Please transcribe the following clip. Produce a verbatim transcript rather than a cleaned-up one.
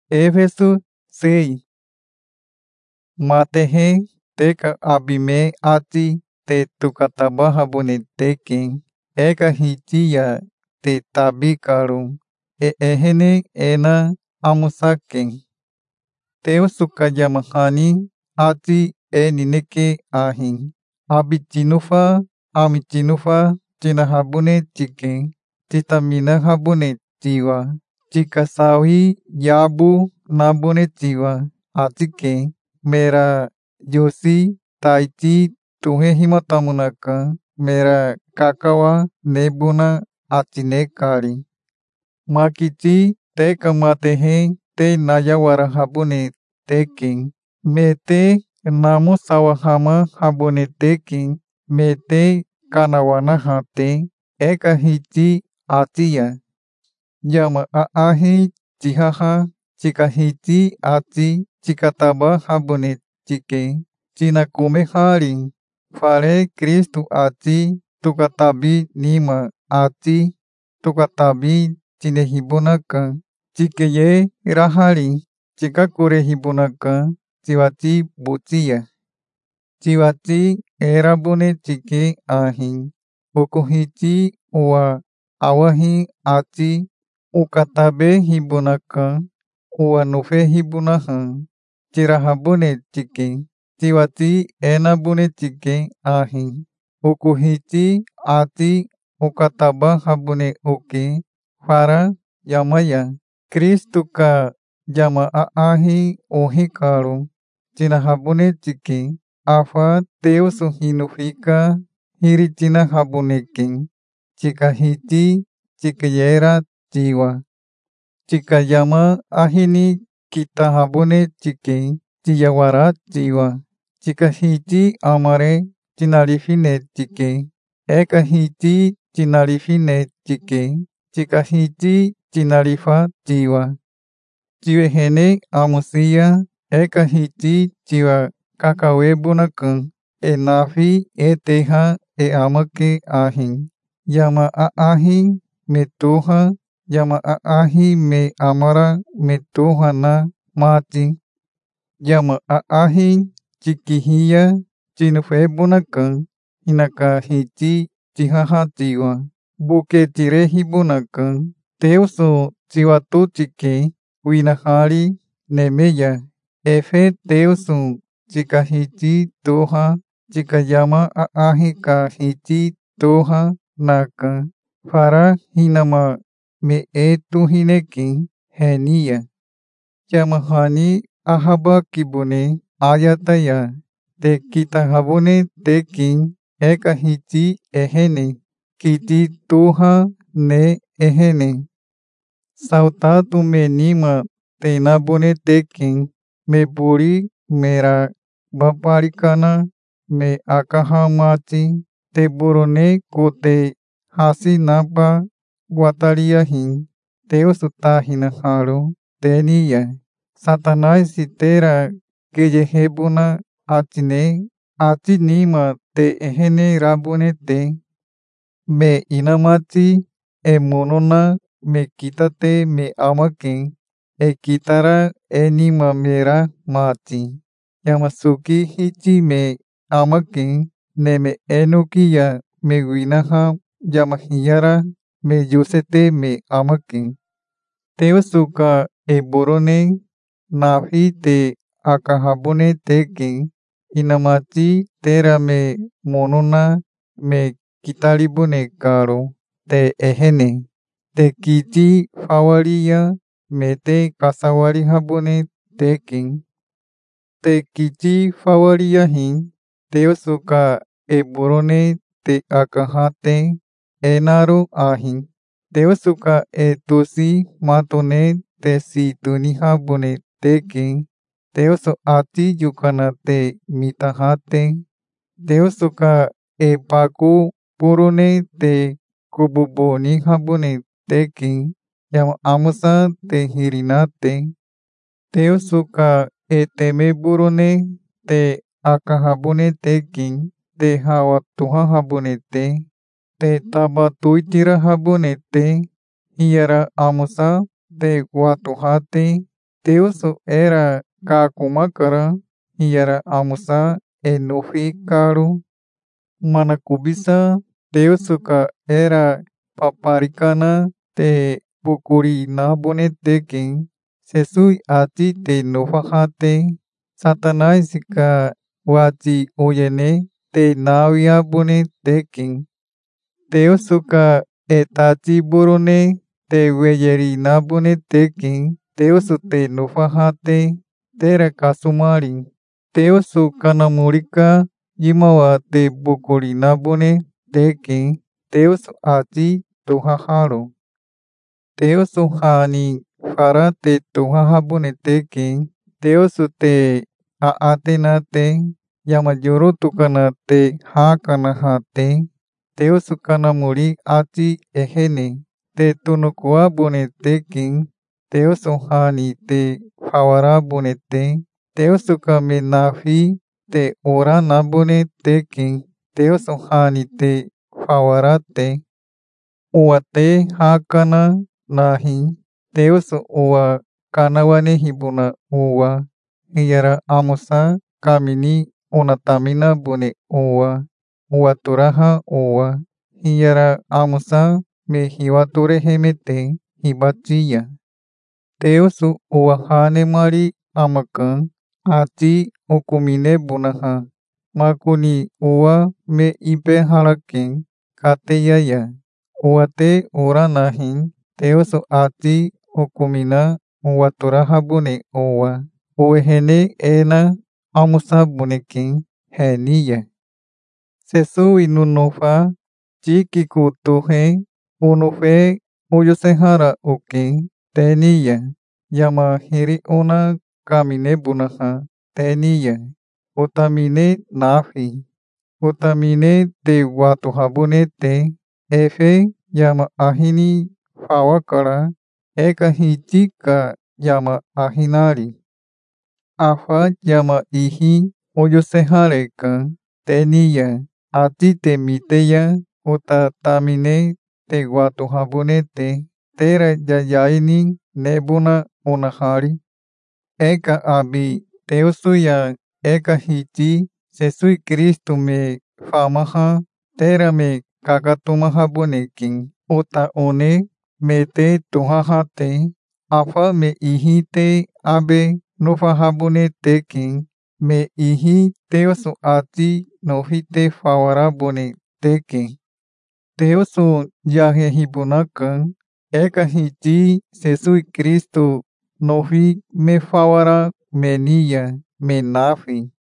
Éfeso seis. Matehe teka abime ati te tukatabaha boneteken. Eka hitia te tabikarum. E ehene ena amusaken. Teu sukayamahani ati enineke ahin. Abitinufa amitinufa tinahabune chiken. Titamina habune tiwa. Chikasawi yabu nabune tiwa. Atike mera yosi taiti tuhe himatamunaka. Mera kakawa nebuna atinekari. Makichi teka matehe te nayawara habune teken. Mete namu sawahama habune teken. Mete kanawana hate. Eka hichi atia. Yama aahi chihaha chikahichi ati chikataba habune chike. Chinakume harin. Fare Kristu ati tukatabi nima ati tukatabi chinehibunaka. Chikeye rahari chikakure hibunaka. Chiwachi buchia. Chiwachi erabune chike ahin. Ukuhichi ua awahi ati ukatabe hibunaka. Ua nufe hibunaha. Chirahabune chike. Chiwachi enabune chike ahin. Ukuhichi ati ukataba habune uke. Fara yamaya. Kristu ka yama aahi ohikaru. Chinahabune chike. Afa Deus hinufika hirichina habuneken. Chikahichi chikayera chiwa. Chikayama ahini kitahabune chike. Chiyawara chiwa. Chikahichi amare chinarifine chike. Ekahichi chinarifine chike. Chikahichi chinarifa chiwa. Chiwehene amusia. Ekahichi chiwa kakawebunakun. E nafi e teha e amake ahin. Yama aahin me toha. Yama aahi me amara me toha na mati. Yama aahin chikihia chinufebunakun. Hinaka hichi chihaha chiwa. Buke chirehibunakun. Teuso chiwatu chike. Winahari nemeya. Efe teuso chikahichi toha. Chikayama aahi ka hichi toha naka. Fara hinama me e tuhineki henia. Yamahani ahaba kibune ayataya. Te kitahabune tekin eka hichi ehene. Kiti toha ne ehene. Sautatu me nima tenabune tekin. Me buri mera baparikana me akahamati. Te burone kote hasi napa watariahin. Deus utahinaharu tenia. Satanás sitera keyehebuna atine. Atinima te ehene rabune te. Me inamati e monona me kitate me amaken. E kitara enima mera mati. Yamasuki hichi me amaken. Neme enukia me winaha yamahiyara me yusete me amaken. Teusuka e borone nafi te akahabune teken. Inamati tera me monona me kitalibune karo. Te ehene. Te kiti fawaria me te kasawari habune teken. Te kiti fawaria hin. Teusuka e borone te akahate enaru ahin. Teusuka e tusi matone te si tunihabune teken. Teuso ati yukana te mitahate. Teusuka e paku purune te kububoni habune teken. Yam amusa te hirinate. Teusuka e teme burune te akahabune tekin. Te hawatuha habune te. Te tabatuitira habune te. Hiera amusa te watuhate. Deus era kakumakara hiyara almoçar e nofi caro. Manakubisa Deus ka era paparicana te bukuri na bonetekin. Jesus ati te nofahate. Satanás ka wati oyene te nawia bonetekin. Deus ka etati borone te weyeri na bonetekin. Deus te nofahate tera kasumari. Deus kanamurika Jimawa te bukuri na bonetekin. Deus ati tohaharo. Deus hani fara te tohaha bonetekin. Deus te aatenate. Yamayoro tukana te hakanahate. Deus kanamuri ati ehene. Te tunukua bonetekin. Deus hani te fawara bonete. Deus kamenafi te ora na bonetekin. Deus hani te fawarate. Ua te hakana nahi. Deus ua kanawane hibuna ua. Hiyara amusa kamini onatamina bone ua. Ua turaha ua. Hiyara amusa me hiwature hemete hibatia. Deus ua hane mari amakan. Ati okumine bunaha. Makuni ua me ipe harakin. Kate yaya. Ua te ora nahi. Deus ati okumina ua turaha bune ua. Uehene ena amusa bunekin heniya. Sesu inunofa chikiku tuhe unufe uyosehara uki teniya. Yama hiri ona kamine bunaha teniya. Utamine nafi. Utamine te watuha bonete. Efe yama ahini fawakara. Eka hitika yama ahinari. Afa yama ihi oyosehareka teniya. Ati te miteya utatamine te watuha bonete. Tera yayaini nebuna onahari. Eka abi Deusu ya eka hiti Jesus Cristo me famaha tera me kakatumaha bonekin. Uta one me te tuhahate. Afa me ihite abe nofaha bonetekin. Me ihi Deusu ati nohite fawara bonetekin. Deusu yahe hibunakan. Eka hiti Jesus Cristo nohi me fawara menia menafi.